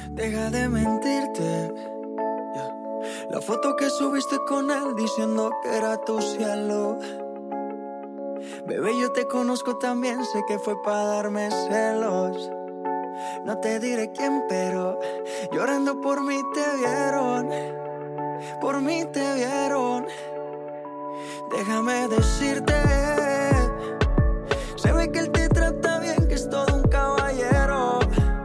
Deja de mentirte. Yeah. La foto que subiste con él diciendo que era tu cielo. Bebé, yo te conozco también, sé que fue para darme celos. No te diré quién, pero llorando por mí te vieron. Por mí te vieron. Déjame decirte, se ve que él te trata bien, que es todo un caballero.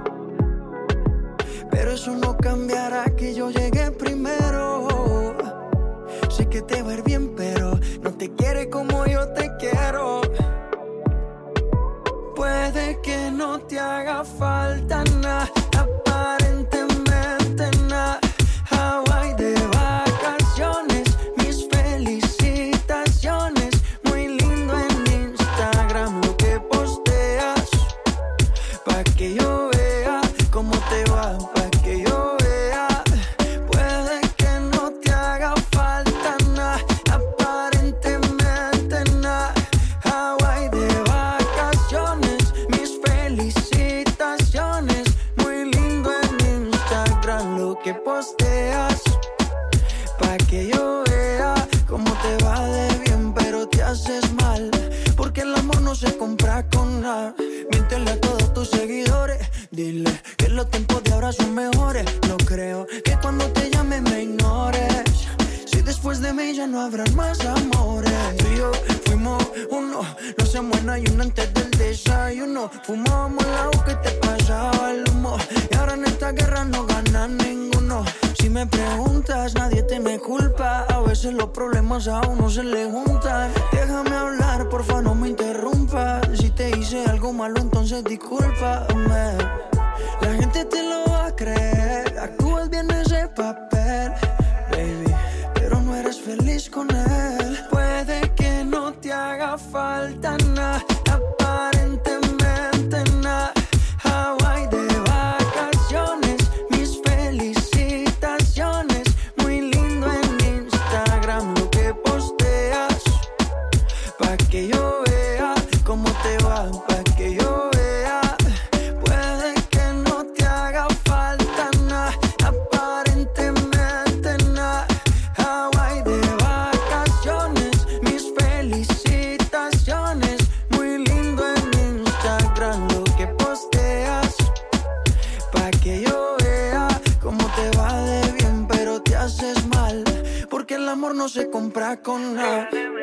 Pero eso no cambiará que yo llegué primero. Sé que te va a ir bien, pero no te quiere como yo te quiero. Puede que no te haga falta nada, aparentemente nada. Hawái de vacaciones, mis felicitaciones. Muy lindo en Instagram lo que posteas, pa' que yo vea cómo te va, pa' que yo vea. Puede que no te haga falta nada, aparentemente nada. Hawái de vacaciones, mis felicitaciones. Muy lindo en Instagram lo que posteas, pa' que yo vea cómo te va de bien, pero te haces mal, porque el amor no se compra con nada. Miéntele a todos tus seguidores, dile que los tiempos de ahora son mejores. No creo que cuando te llame me ignores, si después de mí ya no habrán más amores. Tú y yo fuimos uno, no se muera y uno antes del desayuno. Fumábamos el agua que te pasaba el humo, y ahora en esta guerra no gana ninguno. Si me preguntas, nadie tiene culpa, a veces los problemas a uno se le juntan. Déjame hablar, porfa, no me interrumpas. Si te hice algo malo, entonces discúlpame. La gente te lo va a creer, actúas bien ese papel, baby, pero no eres feliz con él. Puede que no te haga falta nada, aparentemente nada. Hawái de vacaciones, mis felicitaciones. Muy lindo en Instagram lo que posteas, pa' que yo vea cómo te va, pa' que yo vea. Puede que no te haga falta nada, aparentemente nada. Hawái de vacaciones, mis felicitaciones. Muy lindo en Instagram lo que posteas, pa' que yo vea cómo te va de bien, pero te haces mal, porque el amor no se compra con nada.